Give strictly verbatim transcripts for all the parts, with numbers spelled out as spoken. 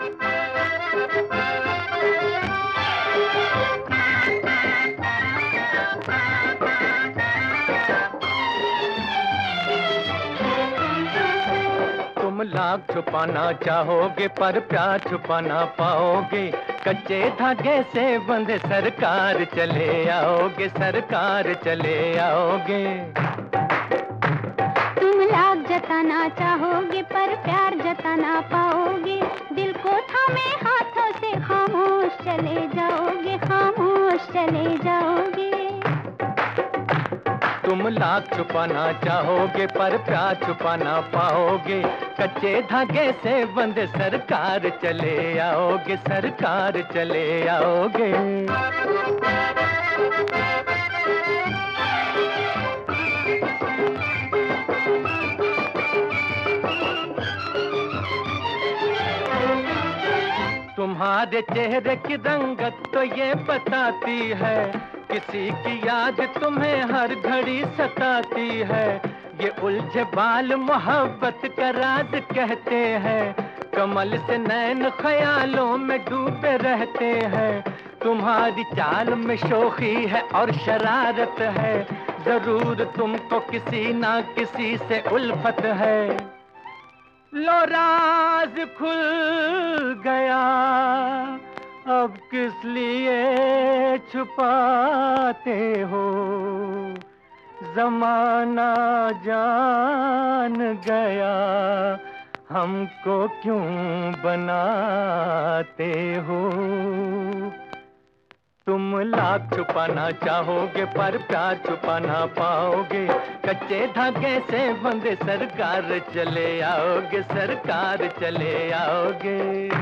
तुम लाख छुपाना चाहोगे पर प्यार छुपा ना पाओगे, कच्चे धागे से बंधे सरकार चले आओगे, सरकार चले आओगे। तुम लाख जताना चाहोगे पर प्यार जता ना पाओगे, दिल को थामे हाथों से खामोश चले जाओगे, खामोश चले जाओगे। तुम लाख छुपाना चाहोगे पर प्यार छुपा ना पाओगे, कच्चे धागे से बंधे सरकार चले आओगे, सरकार चले आओगे। तुम्हारे चेहरे की रंगत तो ये बताती है, किसी की याद तुम्हें हर घड़ी सताती है। ये उलझे बाल मोहब्बत का राज कहते हैं, कमल से नैन ख्यालों में डूबे रहते हैं। तुम्हारी चाल में शोखी है और शरारत है, जरूर तुमको किसी ना किसी से उल्फत है। लो राज खुल गया, अब किस लिए छुपाते हो, जमाना जान गया हमको क्यों बनाते हो। तुम लाख छुपाना चाहोगे पर प्यार छुपा ना पाओगे, कच्चे धागे से बंधे सरकार चले आओगे, सरकार चले आओगे।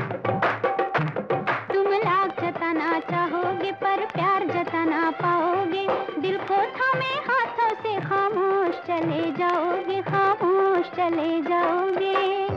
तुम लाख जताना चाहोगे पर प्यार जता ना पाओगे, दिल को थामे हाथों से खामोश चले जाओगे, खामोश चले जाओगे।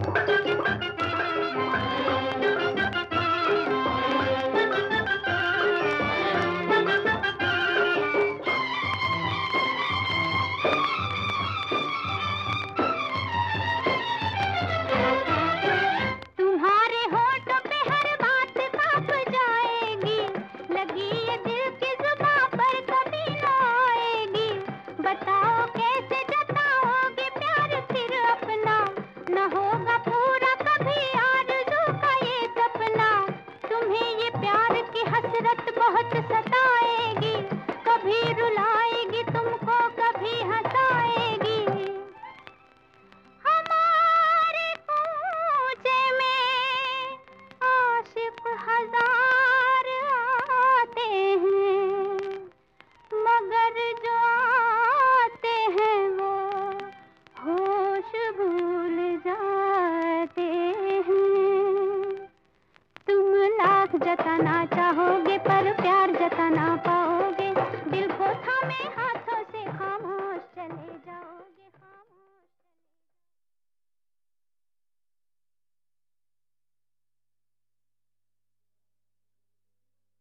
बहुत सताएगी, कभी रुलाएगी तुमको, कभी हंसाएगी। हमारे कूचे में आशिक हजार आते हैं, मगर जो आते हैं वो होश भूल जाते हैं। तुम लाख जताना चाहोगे पर प्यार जता ना पाओगे, दिल को थामे हाथ